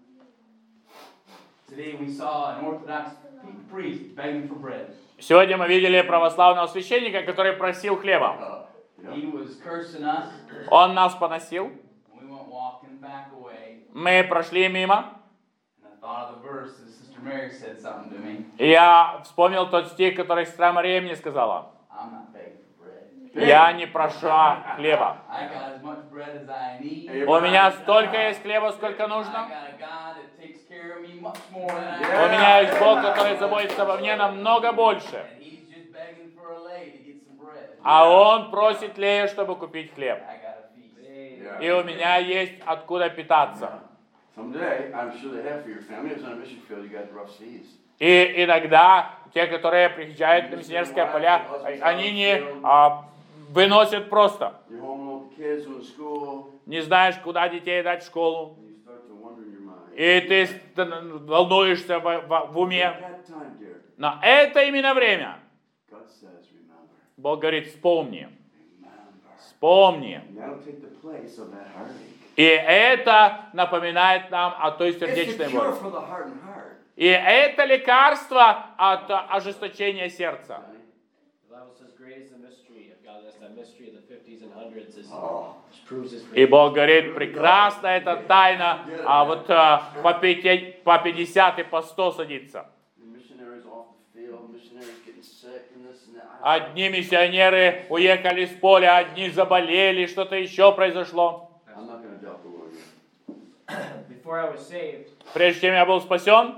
Today we saw an Orthodox priest begging for bread. Сегодня мы видели православного священника, который просил хлеба. He was cursing us. Он нас поносил. We went walking back away. Мы прошли мимо. And I thought of the verse that Sister Mary said something to me. И я вспомнил тот стих, который сестра Мария мне сказала. I'm not begging for bread. Я не прошу хлеба. I got as much bread as I need. У меня столько есть хлеба, сколько I нужно. got a God that takes care of me much more than У меня есть Бог, который заботится обо мне намного больше. And he's just begging for a lay to get some bread. А Он просит Лея, чтобы купить хлеб. I got a feast. И у меня есть откуда питаться. Someday, I'm sure they have for your family. It's on a mission field. You got rough seas. И иногда те, которые приезжают на миссионерские поля, они не выносят просто. You're home alone with the kids, in school. Не знаешь, куда детей дать в школу. And you start to wonder in your mind. И ты волнуешься в уме. At that time, dear, Но это именно время. God says, remember. Бог говорит, вспомни. Remember. Вспомни. And that'll take the place of that heartache. И это напоминает нам о той It's the сердечной cure боли. for the hardened heart. И это лекарство от ожесточения сердца. The Bible says, "Great is the mystery of God." That's that mystery of the 50s and 100s. Which proves His И Бог говорит, прекрасна эта тайна, а вот по 50 и по 100 садится. The missionaries off the field, missionaries getting sick and this and that. Одни миссионеры уехали с поля, одни заболели, что-то еще произошло. I'm not going to doubt the Lord. Before I was saved, Прежде чем я был спасен,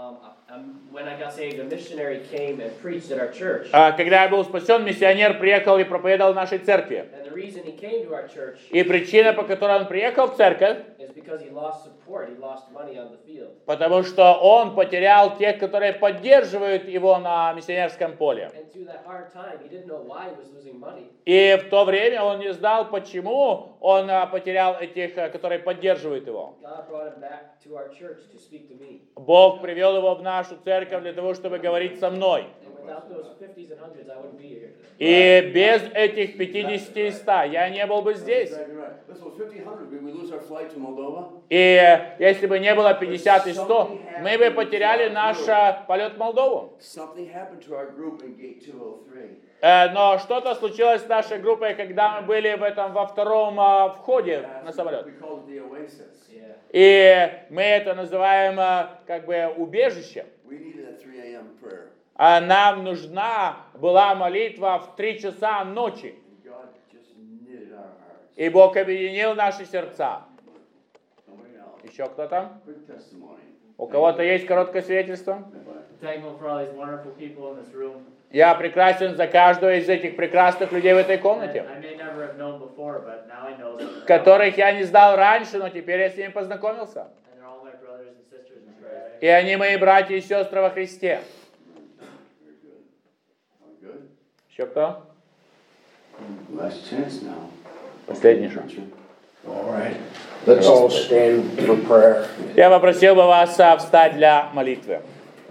when I got saved, a missionary came and preached at our church. когда я был спасен, миссионер приехал и проповедовал в нашей церкви. And the reason he came to our church И причина, по которой он приехал в церковь, is because he lost support. He lost money on the field. потому что он потерял тех, которые поддерживают его на миссионерском поле. And through that hard time, he didn't know why he was losing money. И в то время он не знал, почему он потерял этих, которые поддерживают его. God brought him back to our church to speak to me. Бог привел его в нашу церковь для того, чтобы говорить со мной. And without those 50s and 100s, I wouldn't be here today. И без этих 50 и 100 я не был бы здесь. Exactly right. Listen, with 50, 100, we lose our flight to Moldova. И если бы не было 50 и 100, мы бы потеряли наш полет в Молдову. Something happened to our group in gate 203. Но что-то случилось с нашей группой, когда мы были во втором входе на самолет. We called it the Oasis. Yeah. И мы это называем как бы убежищем. We needed a 3 a.m. prayer. А нам нужна была молитва в 3 часа ночи. And God just knitted our hearts. И Бог объединил наши сердца. Somebody else. Еще кто-то? Quick testimony. У кого-то есть короткое свидетельство? Thankful for all these wonderful people in this room. Я прекрасен за каждого из этих прекрасных людей в этой комнате, I may never have known before, but now I know them. которых я не знал раньше, но теперь я с ними познакомился. And they're all my brothers and sisters in Christ. И они мои братья и сестры во Христе. Very good. Are we good? Еще кто? Last chance now. Последний шанс. All right. Let's all stand for prayer. Я попросил бы вас встать для молитвы.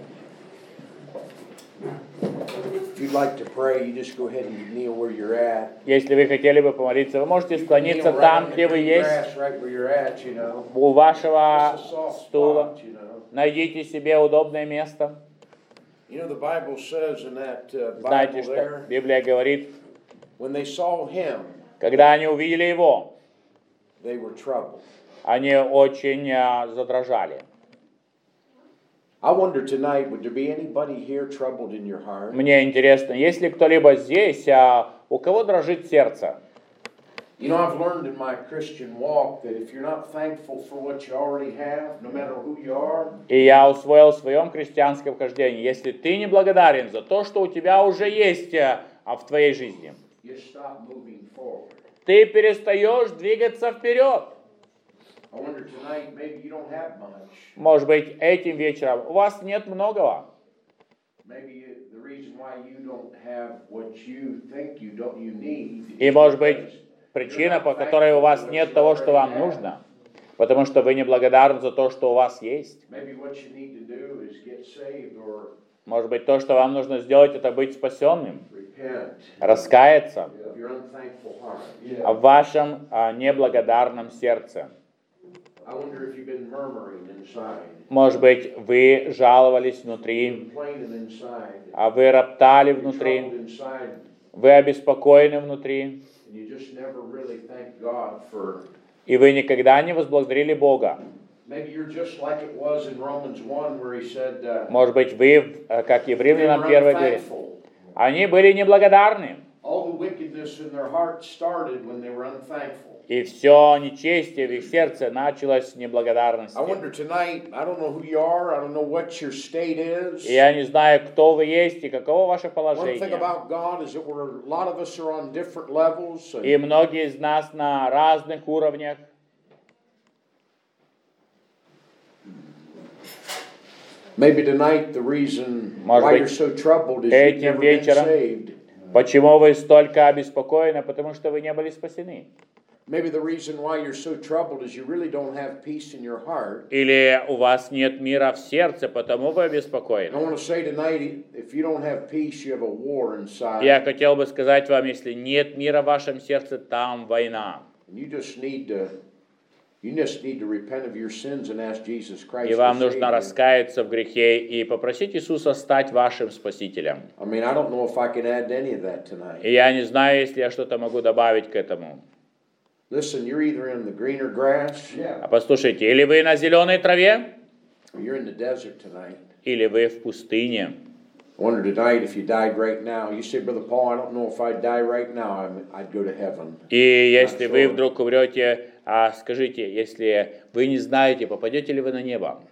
If you'd like to pray, you just go ahead and kneel where you're at. Если вы хотели бы помолиться, вы можете склониться там, где вы есть, Right where you're at, you know. у вашего It's a soft стула. spot, you know. Найдите себе удобное место. You know, the Bible says in that Знаете, Bible что there, Библия говорит, when they saw him, когда они увидели его, they were troubled. они очень задрожали. I wonder tonight, would there be anybody here troubled in your heart? Мне интересно, есть ли кто-либо здесь, у кого дрожит сердце? You know, I've learned in my Christian walk that if you're not thankful for what you already have, no matter who you are, И я усвоил в своем христианском хождении, если ты не благодарен за то, что у тебя уже есть в твоей жизни, you stop moving forward. ты перестаешь двигаться вперед. I wonder tonight, maybe you don't have much. Может быть, этим вечером у вас нет многого. Maybe the reason why you don't have what you think you need И is может быть, because причина, по которой у вас нет того, что вам нужно, потому что вы не благодарны за то, что у вас есть. maybe what you need to do is get saved or Может быть, то, что вам нужно сделать, это быть спасенным, repent раскаяться of your unthankful heart. в вашем неблагодарном сердце. I wonder if you've been murmuring inside, Может быть, вы жаловались внутри, complaining inside, вы роптали troubled внутри, inside, вы обеспокоены внутри, and you just never really thank God for. и вы никогда не возблагодарили Бога. Maybe you're just like it was in Romans 1 where he said, Может быть, вы, как и в they Римлянам were 1 главе, unthankful. они были неблагодарны. All the wickedness in their heart started when they were unthankful. И все нечестие в их сердце началось с неблагодарности. I wonder tonight, I don't know who you are, I don't know what your state is. И я не знаю, кто вы есть и каково ваше One thing положение. about God is that a lot of us are on different levels. И многие из нас на разных уровнях. Maybe tonight the reason Может why быть, you're so troubled is you've этим never been вечером saved. Почему вы столько обеспокоены? Потому что вы не были спасены. Maybe the reason why you're so troubled is you really don't have peace in your heart. Или у вас нет мира в сердце, потому вы I обеспокоены. want to say tonight, if you don't have peace, you have a war inside. Я хотел бы сказать вам, если нет мира в вашем сердце, там война. And you just need to repent of your sins and ask Jesus Christ И to вам save нужно you. раскаяться в грехе и попросить Иисуса стать вашим Спасителем. I mean, I don't know if I can add any of that tonight. И я не знаю, если я что-то могу добавить к этому. Listen, you're either in the greener grass А послушайте, или вы на зеленой траве, or you're in the desert tonight. или вы в пустыне. I wonder tonight if you died right now. You say, Brother Paul, I don't know if I'd die right now, I'd go to heaven. И если вы вдруг умрете, скажите, если вы не знаете, попадете ли вы на небо.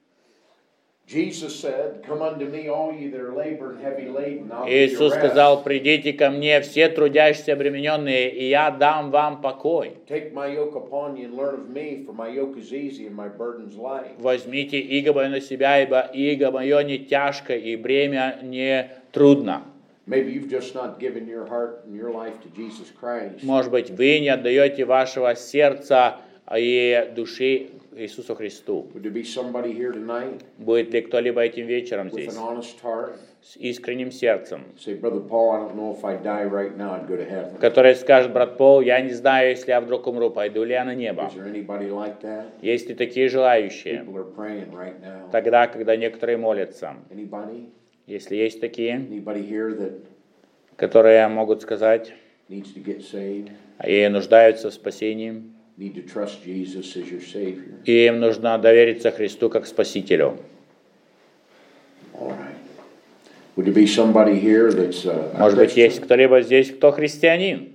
Jesus said, "Come unto me, all ye that are labor and heavy laden, I'll give you Иисус rest. сказал, придите ко мне, все трудящиеся обремененные, и я дам вам покой. Take my yoke upon you and learn of me, for my yoke is easy and my burden's light." Возьмите иго мое на себя, ибо иго мое не тяжко, и бремя не трудно. Maybe you've just not given your heart and your life to Jesus Christ. Может быть, вы не отдаете вашего сердца и души Иисусу Христу. Would there be somebody here tonight Будет ли кто-либо этим вечером with здесь an honest heart? с искренним сердцем, Say, Brother Paul, I don't know if I die right now, I'd go to heaven. который скажет, брат Пол, я не знаю, если я вдруг умру, пойду ли я на небо. Is there anybody like that? Есть ли такие желающие? People are praying right now. Тогда, когда некоторые молятся. Anybody? Если есть такие, Anybody here that которые могут сказать needs to get saved? и нуждаются в спасении, Need to trust Jesus as your Savior? и им нужно довериться Христу как Спасителю. All right. Would there be somebody here that's a Может быть, есть Christian кто-либо здесь, кто христианин,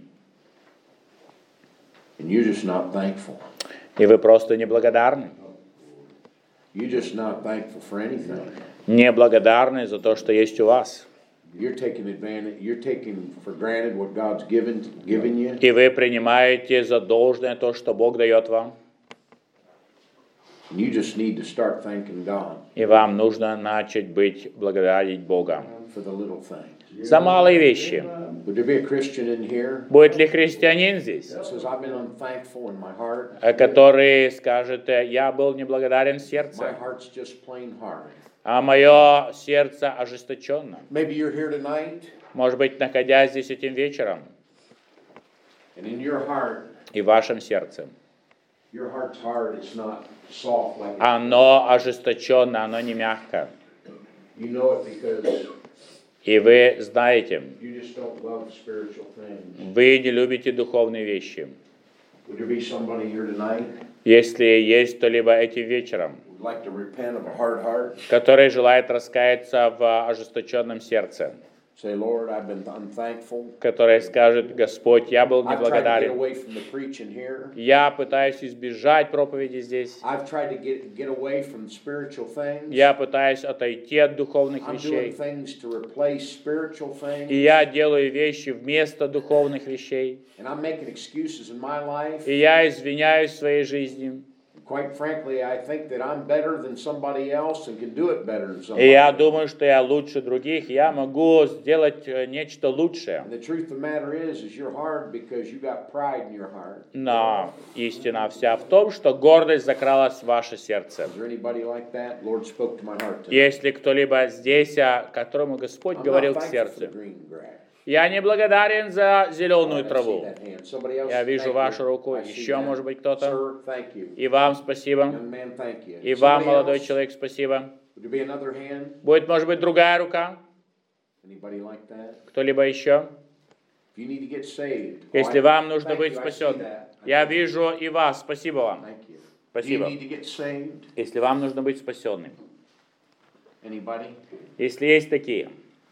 and you're just not thankful? и вы просто неблагодарны. You're just not thankful for anything. Неблагодарны за то, что есть у вас. You're taking for granted what God's given you. И вы принимаете за должное то, что Бог дает вам. And you just need to start thanking God И вам нужно начать благодарить Бога for the little things. за малые вещи. Would there be a Christian in here Будет ли христианин здесь, that says, I've been unthankful in my heart? который скажет, я был неблагодарен в My сердце, heart's just plain hard. а мое сердце ожесточенно? Maybe you're here tonight, Может быть, находясь здесь этим вечером, and in your heart, и в вашем сердце your heart's hard. It's not soft like it. оно ожесточенно, оно не мягко. You know it because И вы знаете, you just don't love spiritual things. вы не любите духовные вещи. Would there be somebody here tonight Если есть кто-либо этим вечером, who'd like to repent of a hard heart? который желает раскаяться в ожесточенном сердце, Say, Lord, I've been unthankful. который скажет, Господь, я был I've tried to get неблагодарен. away from the preaching here. Я пытаюсь избежать проповеди здесь. I've tried to get away from spiritual things. Я пытаюсь отойти от духовных I'm doing вещей. things to replace spiritual things. И я делаю вещи вместо духовных вещей. And I'm making excuses in my life. И я извиняюсь в своей жизни. Quite frankly, I think that I'm better than somebody else and can do it better than И somebody я else. думаю, что я лучше других. Я могу сделать нечто лучшее. And the truth of the matter is you're hard because you got pride in your heart. Но истина вся в том, что гордость закралась в ваше сердце. Is there anybody like that? Lord spoke to my heart tonight. Есть ли кто-либо здесь, которому Господь I'm говорил not к thankful for сердцу? the green grass. Я не благодарен за зеленую I see траву. that hand. Somebody else, Я thank вижу you. вашу руку. I see Еще, that. может быть, кто-то. Sir, thank you. И вам спасибо. Young man, thank you. И вам, Somebody молодой else? человек, спасибо. Would there be another hand? Будет, может быть, другая рука? Anybody like that? Кто-либо еще? If you need to get saved. Если вам нужно Thank быть you. I see спасенным. that. Я вижу и вас. Спасибо вам. Thank you. Do you Спасибо. need to get saved? Если вам нужно быть спасенным. Anybody? Если есть такие.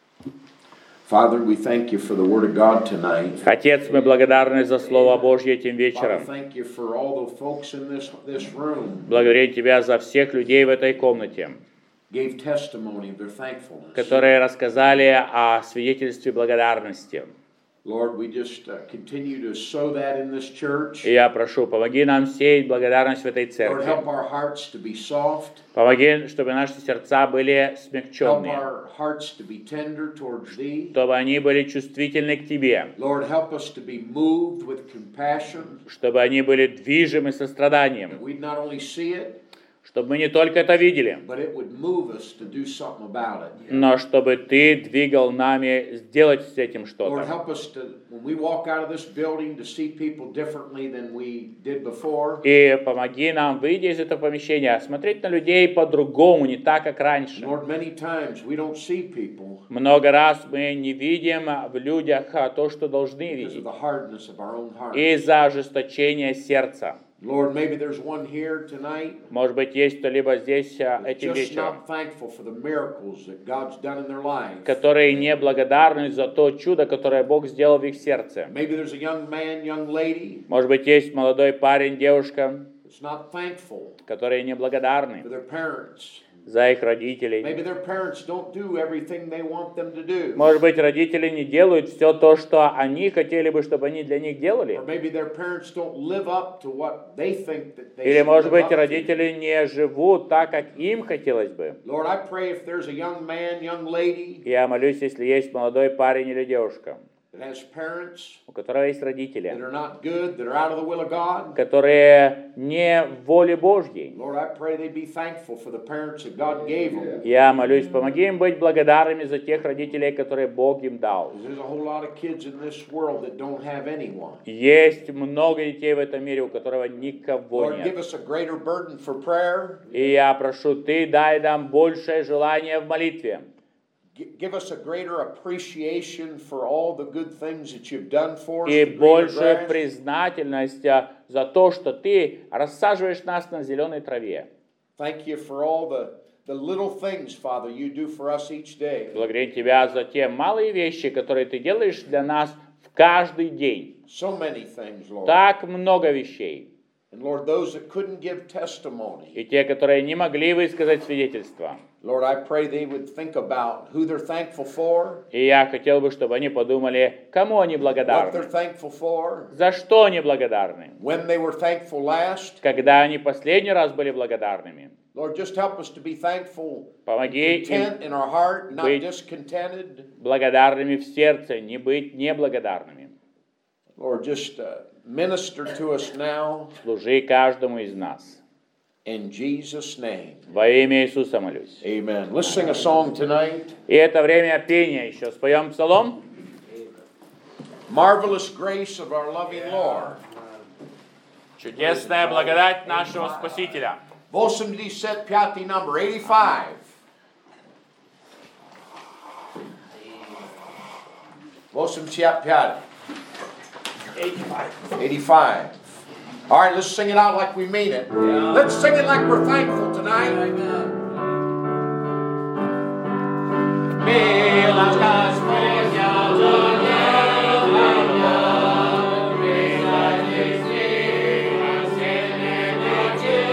Father, we thank you for the Word of God tonight. Отец, мы благодарны за Слово Божье этим Father, вечером. thank you for all the folks in this room Благодарим Тебя за всех людей в этой комнате, gave testimony of their thankfulness. которые рассказали о свидетельстве благодарности. Lord, we just continue to sow that in this church. И я прошу, помоги нам сеять благодарность в этой Lord, церкви. help our hearts to be soft. Помоги, чтобы наши сердца были Help смягченные, our hearts to be tender towards Thee. чтобы они были чувствительны к Тебе, Lord, help us to be moved with compassion. чтобы они были движимы That состраданием, we'd not only see it, чтобы мы не только это видели, but it would move us to do something about it. но чтобы Ты двигал нами сделать с этим Lord, что-то. help us to, when we walk out of this building, to see people differently than we did before. И помоги нам, выйдя из этого помещения, смотреть на людей по-другому, не так, как раньше. Lord, many times we don't see people Много раз мы не видим в людях то, что должны because of видеть, the hardness of our own heart. из-за ожесточения сердца. Lord, maybe there's one here tonight Может быть, есть кто-либо здесь этим just вечером, not thankful for the miracles that God's done in their life. которые не благодарны за то чудо, которое Бог сделал в их сердце. Maybe there's a young man, young lady Может быть, есть молодой парень, девушка, that's not thankful которые не благодарны for their parents. за их родителей. Maybe their parents don't do everything they want them to do. Может быть, родители не делают все то, что они хотели бы, чтобы они для них делали. Or maybe their parents don't live up to what they think that they Или, should может live быть, up to. родители не живут так, как им хотелось бы. Lord, I pray if there's a young man, young lady Я молюсь, если есть молодой парень или девушка, that has parents у которого есть that родители, are not good, that are out of the will of God, которые не в воле Божьей. Lord, I pray they be thankful for the parents that God gave them. Я молюсь, помоги им быть благодарными за тех родителей, которые Бог им дал. Because there's a whole lot of kids in this world that don't have anyone. Есть много детей в этом мире, у которого никого Lord, give нет. us a greater burden for prayer. И я прошу, Ты дай нам большее желание в молитве. Give us a greater appreciation for all the good things that you've done for us. И the greener большую grass. признательность за то, что Ты рассаживаешь нас на зеленой траве. Thank you for all the little things, Father, you do for us each day. Благодарим Тебя за те малые вещи, которые Ты делаешь для нас в каждый день. So many things, Lord. Так много вещей. And Lord, those that couldn't give testimony, И те, которые не могли высказать свидетельство. Lord, I pray they would think about who they're thankful for, И я хотел бы, чтобы они подумали, кому они what they're благодарны, thankful for, за что они благодарны, when they were thankful last. когда они последний раз были благодарными. Lord, just help us to be thankful, Помоги им content in our heart, not быть discontented. благодарными в сердце, не быть неблагодарными. Lord, just minister to us now Служи каждому из нас. in Jesus' name. Во имя Иисуса молюсь. Amen. Let's sing a song tonight. И это время пения еще. Споем псалом. Marvelous grace of our loving Lord. Чудесная благодать нашего Спасителя. 85 number 85. $85. 85. All right, let's sing it out like we mean it. Let's sing it like we're thankful tonight.